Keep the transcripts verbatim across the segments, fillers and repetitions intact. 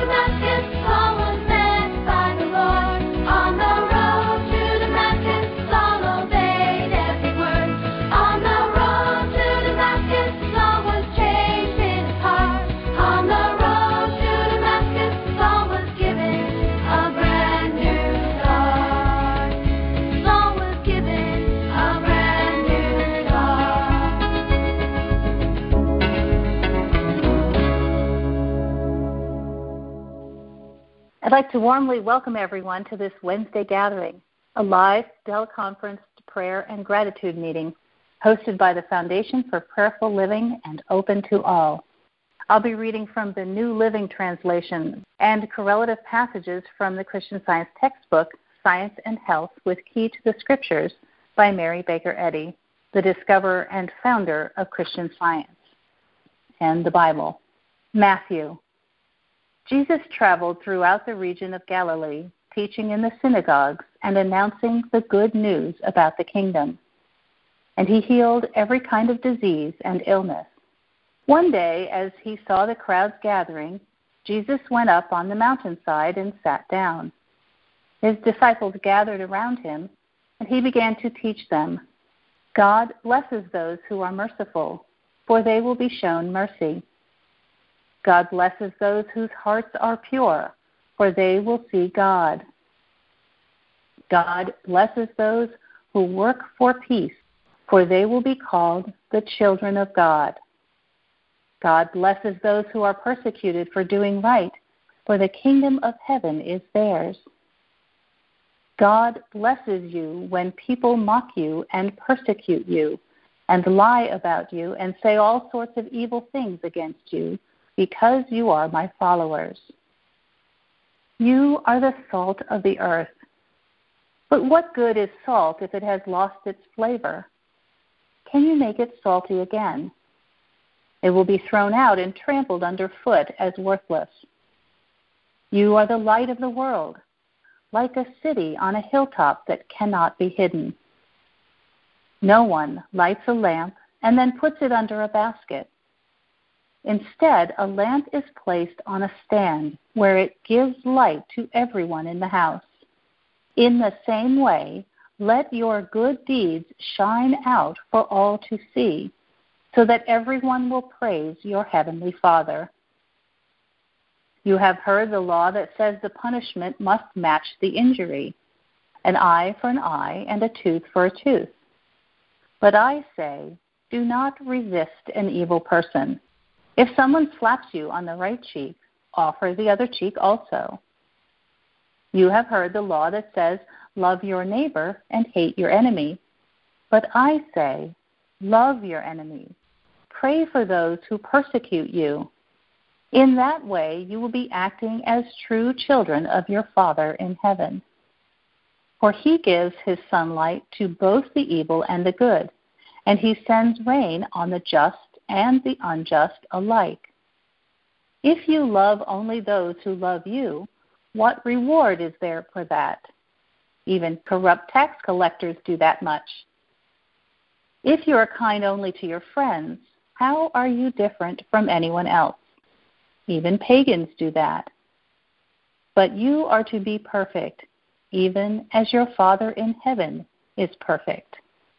I'd like to warmly welcome everyone to this Wednesday gathering, a live teleconference prayer and gratitude meeting hosted by the Foundation for Prayerful Living and open to all. I'll be reading from the New Living Translation and correlative passages from the Christian Science textbook, Science and Health with Key to the Scriptures by Mary Baker Eddy, the discoverer and founder of Christian Science and the Bible. Matthew. Jesus traveled throughout the region of Galilee, teaching in the synagogues and announcing the good news about the kingdom. And he healed every kind of disease and illness. One day, as he saw the crowds gathering, Jesus went up on the mountainside and sat down. His disciples gathered around him, and he began to teach them, "God blesses those who are merciful, for they will be shown mercy. God blesses those whose hearts are pure, for they will see God. God blesses those who work for peace, for they will be called the children of God. God blesses those who are persecuted for doing right, for the kingdom of heaven is theirs. God blesses you when people mock you and persecute you, and lie about you and say all sorts of evil things against you, because you are my followers. You are the salt of the earth. But what good is salt if it has lost its flavor? Can you make it salty again? It will be thrown out and trampled underfoot as worthless. You are the light of the world, like a city on a hilltop that cannot be hidden. No one lights a lamp and then puts it under a basket. Instead, a lamp is placed on a stand where it gives light to everyone in the house. In the same way, let your good deeds shine out for all to see, so that everyone will praise your heavenly Father. You have heard the law that says the punishment must match the injury, an eye for an eye and a tooth for a tooth. But I say, do not resist an evil person. If someone slaps you on the right cheek, offer the other cheek also. You have heard the law that says, love your neighbor and hate your enemy. But I say, love your enemies. Pray for those who persecute you. In that way, you will be acting as true children of your Father in heaven. For he gives his sunlight to both the evil and the good, and he sends rain on the just and the unjust alike. If you love only those who love you, what reward is there for that? Even corrupt tax collectors do that much. If you are kind only to your friends, how are you different from anyone else? Even pagans do that. But you are to be perfect, even as your Father in heaven is perfect.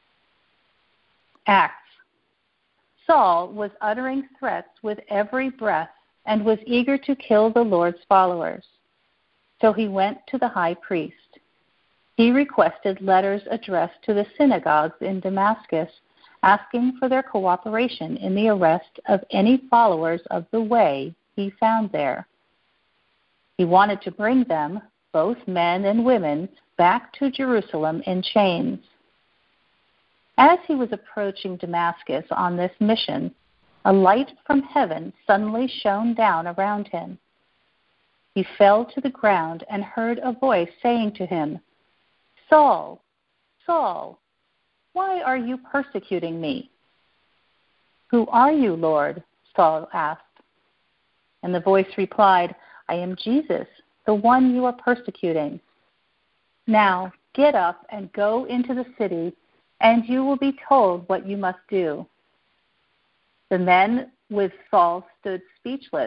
Acts. Saul was uttering threats with every breath and was eager to kill the Lord's followers. So he went to the high priest. He requested letters addressed to the synagogues in Damascus, asking for their cooperation in the arrest of any followers of the way he found there. He wanted to bring them, both men and women, back to Jerusalem in chains. As he was approaching Damascus on this mission, a light from heaven suddenly shone down around him. He fell to the ground and heard a voice saying to him, Saul, Saul, why are you persecuting me? Who are you, Lord? Saul asked. And the voice replied, I am Jesus, the one you are persecuting. Now get up and go into the city, and you will be told what you must do. The men with Saul stood speechless,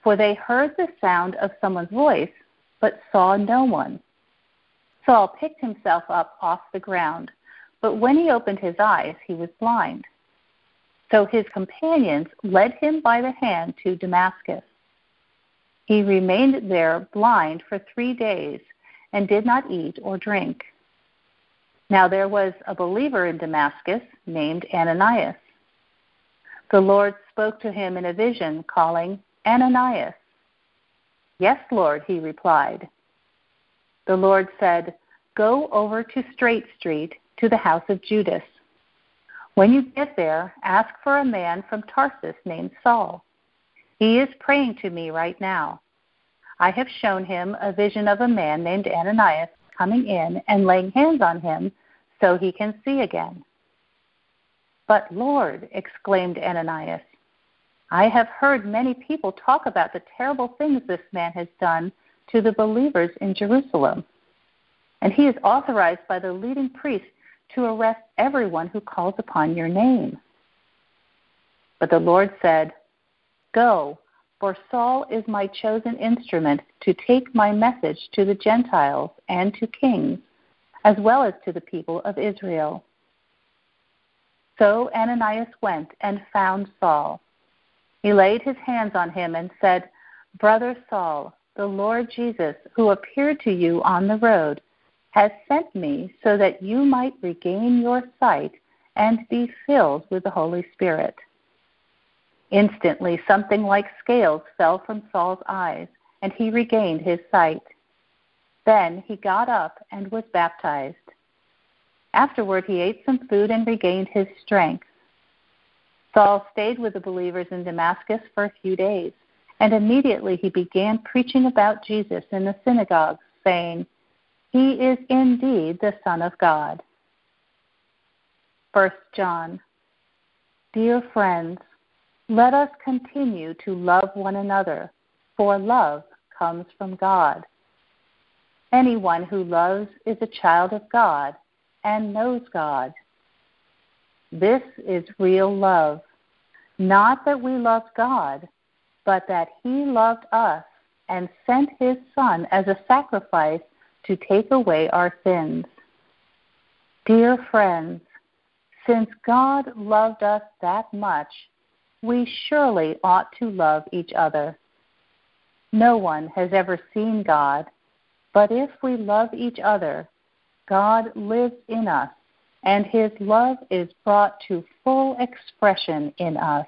for they heard the sound of someone's voice, but saw no one. Saul picked himself up off the ground, but when he opened his eyes, he was blind. So his companions led him by the hand to Damascus. He remained there blind for three days and did not eat or drink. Now there was a believer in Damascus named Ananias. The Lord spoke to him in a vision, calling, "Ananias." "Yes, Lord," he replied. The Lord said, "Go over to Straight Street to the house of Judas. When you get there, ask for a man from Tarsus named Saul. He is praying to me right now. I have shown him a vision of a man named Ananias coming in and laying hands on him so he can see again." "But Lord," exclaimed Ananias, "I have heard many people talk about the terrible things this man has done to the believers in Jerusalem. And he is authorized by the leading priests to arrest everyone who calls upon your name." But the Lord said, "Go, for Saul is my chosen instrument to take my message to the Gentiles and to kings, as well as to the people of Israel." So Ananias went and found Saul. He laid his hands on him and said, "Brother Saul, the Lord Jesus, who appeared to you on the road, has sent me so that you might regain your sight and be filled with the Holy Spirit." Instantly, something like scales fell from Saul's eyes, and he regained his sight. Then he got up and was baptized. Afterward, he ate some food and regained his strength. Saul stayed with the believers in Damascus for a few days, and immediately he began preaching about Jesus in the synagogues, saying, "He is indeed the Son of God." First John. Dear friends, let us continue to love one another, for love comes from God. Anyone who loves is a child of God and knows God. This is real love, not that we loved God, but that He loved us and sent His Son as a sacrifice to take away our sins. Dear friends, since God loved us that much, we surely ought to love each other. No one has ever seen God, but if we love each other, God lives in us, and His love is brought to full expression in us.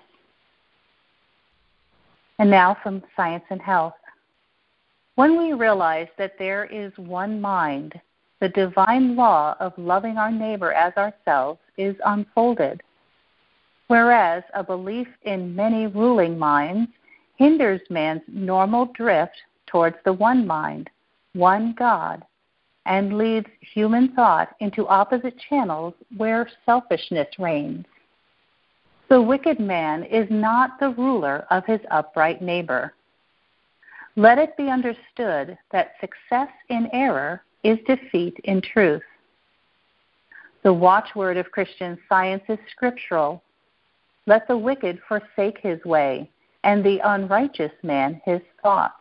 And now from Science and Health. When we realize that there is one mind, the divine law of loving our neighbor as ourselves is unfolded. Whereas a belief in many ruling minds hinders man's normal drift towards the one mind, one God, and leads human thought into opposite channels where selfishness reigns. The wicked man is not the ruler of his upright neighbor. Let it be understood that success in error is defeat in truth. The watchword of Christian Science is scriptural. Let the wicked forsake his way, and the unrighteous man his thoughts.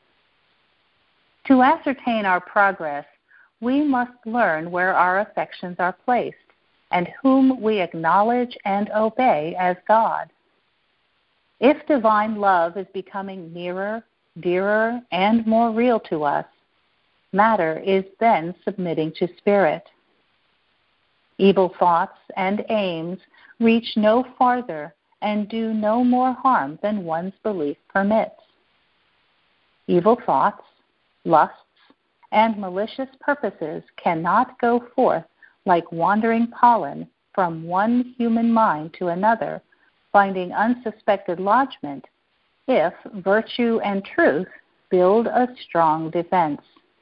To ascertain our progress, we must learn where our affections are placed, and whom we acknowledge and obey as God. If divine love is becoming nearer, dearer, and more real to us, matter is then submitting to spirit. Evil thoughts and aims reach no farther and do no more harm than one's belief permits. Evil thoughts, lusts, and malicious purposes cannot go forth like wandering pollen from one human mind to another, finding unsuspected lodgment, if virtue and truth build a strong defense.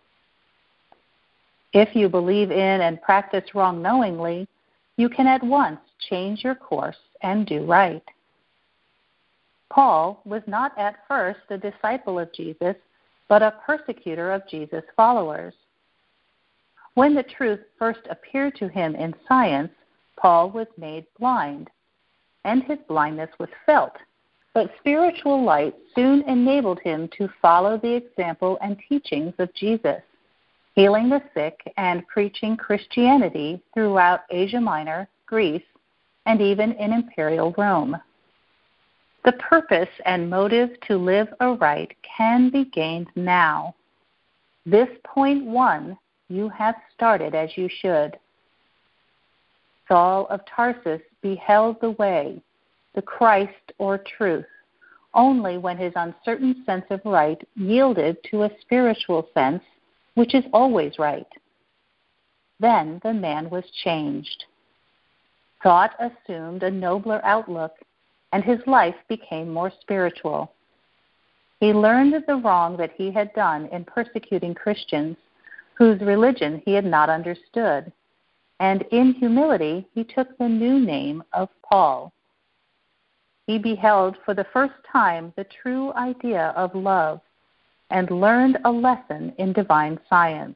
If you believe in and practice wrong knowingly, you can at once change your course and do right. Paul was not at first a disciple of Jesus, but a persecutor of Jesus' followers. When the truth first appeared to him in science, Paul was made blind, and his blindness was felt, But spiritual light soon enabled him to follow the example and teachings of Jesus, healing the sick and preaching Christianity throughout Asia Minor, Greece, and even in Imperial Rome. The purpose and motive to live aright can be gained now. This point one you have started as you should. Saul of Tarsus beheld the way, the Christ or truth, only when his uncertain sense of right yielded to a spiritual sense, which is always right. Then the man was changed. Thought assumed a nobler outlook, and his life became more spiritual. He learned the wrong that he had done in persecuting Christians, whose religion he had not understood, and in humility he took the new name of Paul. He beheld for the first time the true idea of love and learned a lesson in divine science.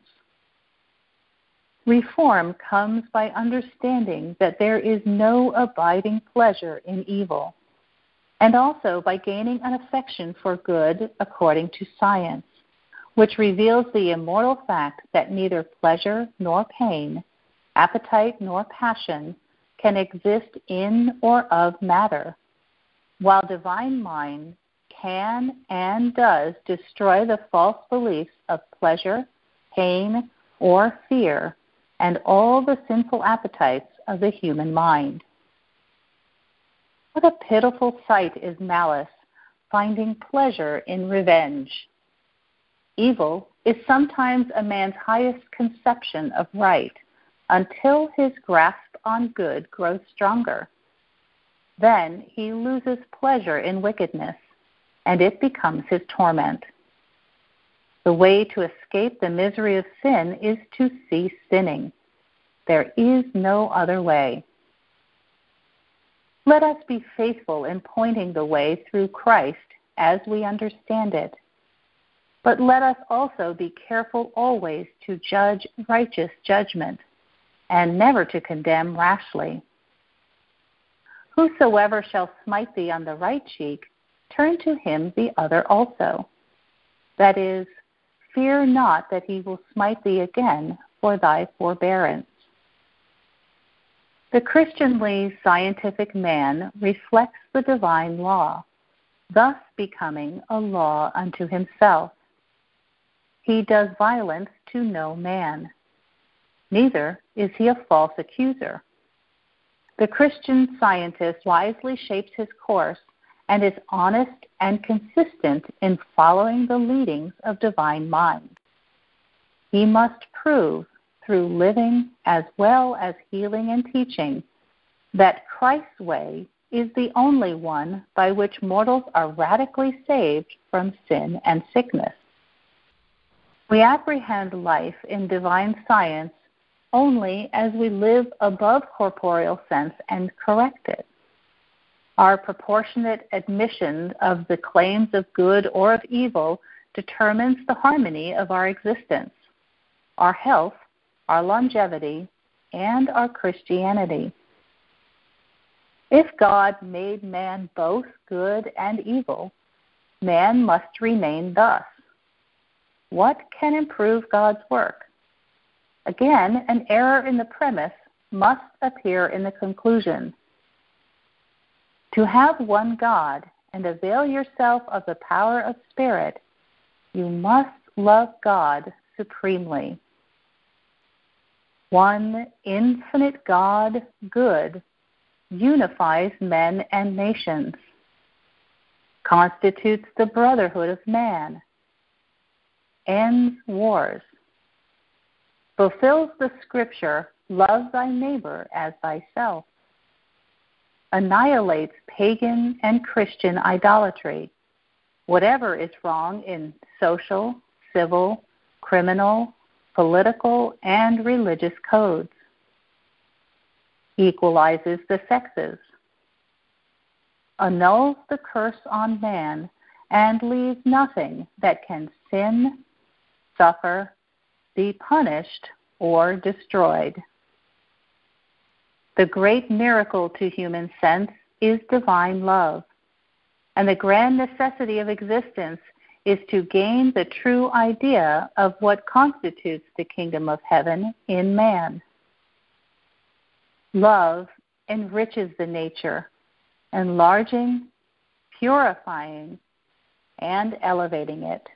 Reform comes by understanding that there is no abiding pleasure in evil, and also by gaining an affection for good according to science, which reveals the immortal fact that neither pleasure nor pain, appetite nor passion can exist in or of matter, while divine mind can and does destroy the false beliefs of pleasure, pain, or fear, and all the sinful appetites of the human mind. What a pitiful sight is malice, finding pleasure in revenge. Evil is sometimes a man's highest conception of right, until his grasp on good grows stronger. Then he loses pleasure in wickedness, and it becomes his torment. The way to escape the misery of sin is to cease sinning. There is no other way. Let us be faithful in pointing the way through Christ as we understand it. But let us also be careful always to judge righteous judgment, and never to condemn rashly. Whosoever shall smite thee on the right cheek, turn to him the other also. That is, fear not that he will smite thee again for thy forbearance. The Christianly scientific man reflects the divine law, thus becoming a law unto himself. He does violence to no man. Neither is he a false accuser. The Christian scientist wisely shapes his course and is honest and consistent in following the leadings of divine mind. He must prove, through living as well as healing and teaching, that Christ's way is the only one by which mortals are radically saved from sin and sickness. We apprehend life in divine science only as we live above corporeal sense and correct it. Our proportionate admission of the claims of good or of evil determines the harmony of our existence, our health, our longevity, and our Christianity. If God made man both good and evil, man must remain thus. What can improve God's work? Again, an error in the premise must appear in the conclusion. To have one God and avail yourself of the power of Spirit, you must love God supremely. One infinite God, good, unifies men and nations, constitutes the brotherhood of man, ends wars, fulfills the scripture, love thy neighbor as thyself, annihilates pagan and Christian idolatry, whatever is wrong in social, civil, criminal, political, and religious codes, equalizes the sexes, annuls the curse on man, and leaves nothing that can sin, suffer, be punished, or destroyed. The great miracle to human sense is divine love. And the grand necessity of existence is to gain the true idea of what constitutes the kingdom of heaven in man. Love enriches the nature, enlarging, purifying, and elevating it.